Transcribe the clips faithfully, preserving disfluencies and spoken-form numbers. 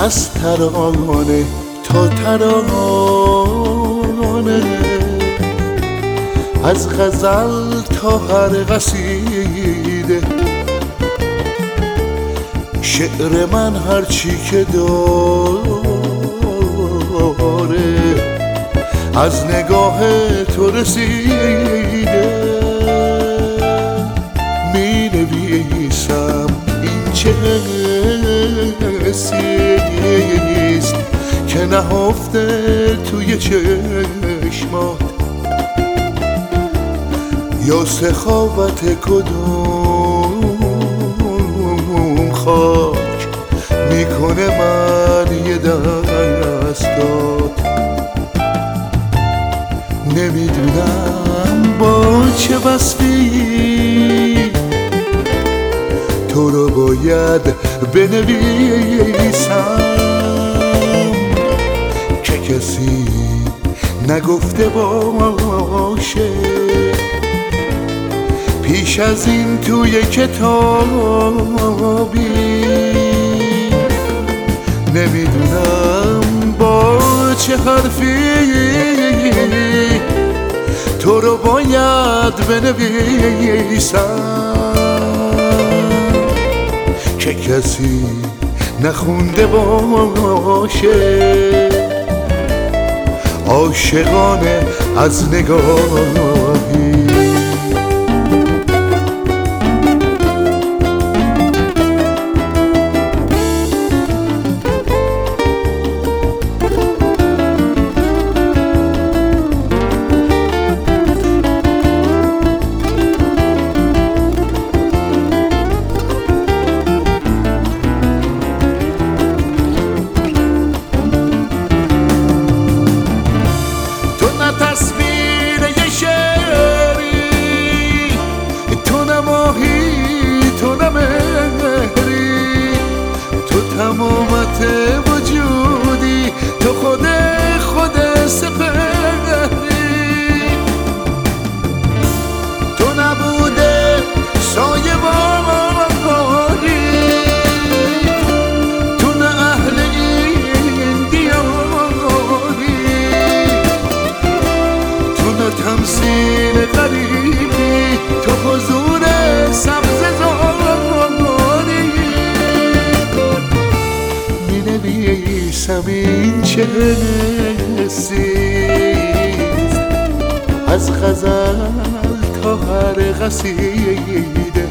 از ترانه تا ترانه، از غزل تا هر قصیده. شعر من هرچی که داره از نگاه تو رسیده. می نویسم این چه حسیست که نهفته توی چشمات، یا سخاوت کدوم خاک میکنه من یه دستات. نمیدونم با چه وصفی تو رو باید بنویسم که کسی نگفته باشه پیش از این توی کتابی. نمیدونم با چه حرفی تو رو باید بنویسم که کسی نخونده باشه عاشقانه از نگاهی. تمامت وجودی تو خود خود سپهری، تو نبوده سایه باری، تو نه اهل این دیاری، تو نه تمثیل غریبی، تو حضور سبز این چه حسیست از غزل تا هر قصیده.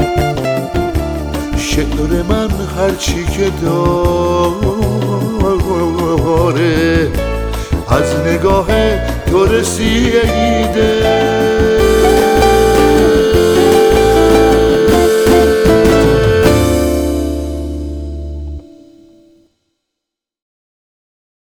شعر من هرچی که داره از نگاه تو رسیده.